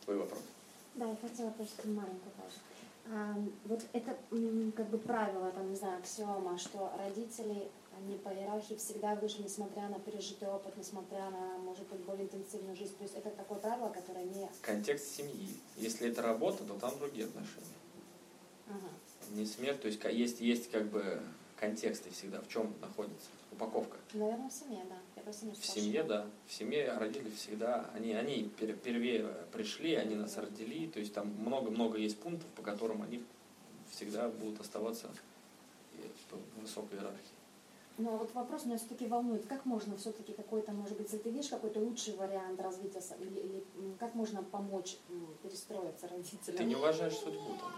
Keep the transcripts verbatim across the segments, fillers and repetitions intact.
твой вопрос. Да, я хотела просто маленькую паузу. А, вот это м, как бы правило, там, не знаю, аксиома, что родители, они по иерархии всегда выше, несмотря на пережитый опыт, несмотря на, может быть, более интенсивную жизнь. То есть это такое правило, которое не... Контекст семьи. Если это работа, то там другие отношения. Ага. Не смерть, то есть ка- есть, есть как бы контексты всегда, в чем находится упаковка. Наверное, в семье, да. Я просто не В семье, да. В семье родители всегда, они, они пер- первее пришли, они нас родили, то есть там много-много есть пунктов, по которым они всегда будут оставаться в высокой иерархии. Но вот вопрос меня все-таки волнует, как можно все-таки какой-то, может быть, если ты видишь какой-то лучший вариант развития, со- или, или м, как можно помочь м, перестроиться родителям? Ты не уважаешь судьбу там.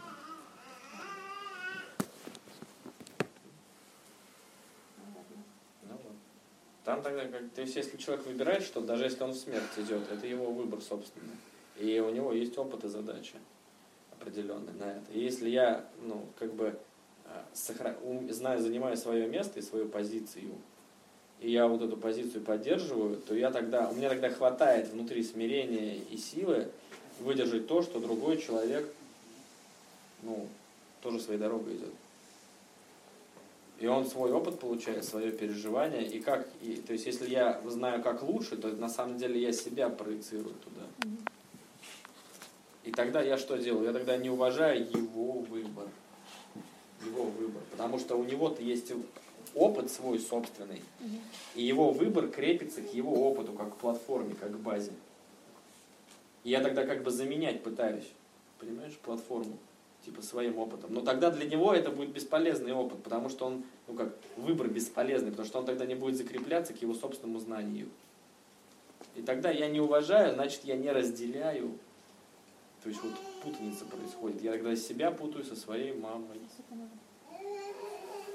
Наверное. Ну вот. Там тогда, как, то есть если человек выбирает что-то, даже если он в смерть идет, это его выбор собственный. И у него есть опыт и задачи определенные на это. И если я, ну, как бы, сохра... знаю, занимаю свое место и свою позицию, и я вот эту позицию поддерживаю, то я тогда, у меня тогда хватает внутри смирения и силы выдержать то, что другой человек, ну, тоже своей дорогой идет. И он свой опыт получает, свое переживание, и как, и, то есть если я знаю, как лучше, то на самом деле я себя проецирую туда. Мгм. И тогда я что делаю? Я тогда не уважаю его выбор. Его выбор. Потому что у него-то есть опыт свой собственный, Мгм. и его выбор крепится к его опыту, как к платформе, как к базе. И я тогда как бы заменять пытаюсь, понимаешь, платформу, типа своим опытом. Но тогда для него это будет бесполезный опыт, потому что он, ну как, выбор бесполезный, потому что он тогда не будет закрепляться к его собственному знанию. И тогда я не уважаю, значит я не разделяю. То есть вот путаница происходит. Я тогда себя путаю со своей мамой.